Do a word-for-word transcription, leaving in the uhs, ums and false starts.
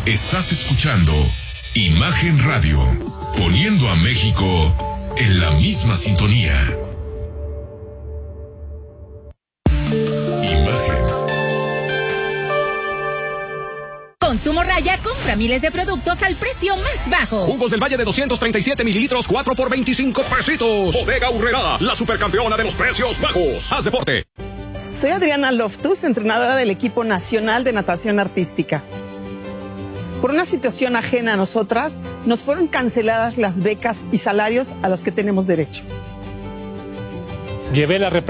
Estás escuchando Imagen Radio, poniendo a México en la misma sintonía. Imagen. Consumo Raya compra miles de productos al precio más bajo. Jugos del Valle de doscientos treinta y siete mililitros, cuatro por veinticinco pesitos. Bodega Aurrerá, la supercampeona de los precios bajos. Haz deporte. Soy Adriana Loftus, entrenadora del equipo nacional de natación artística. Por una situación ajena a nosotras, nos fueron canceladas las becas y salarios a los que tenemos derecho. Llevé la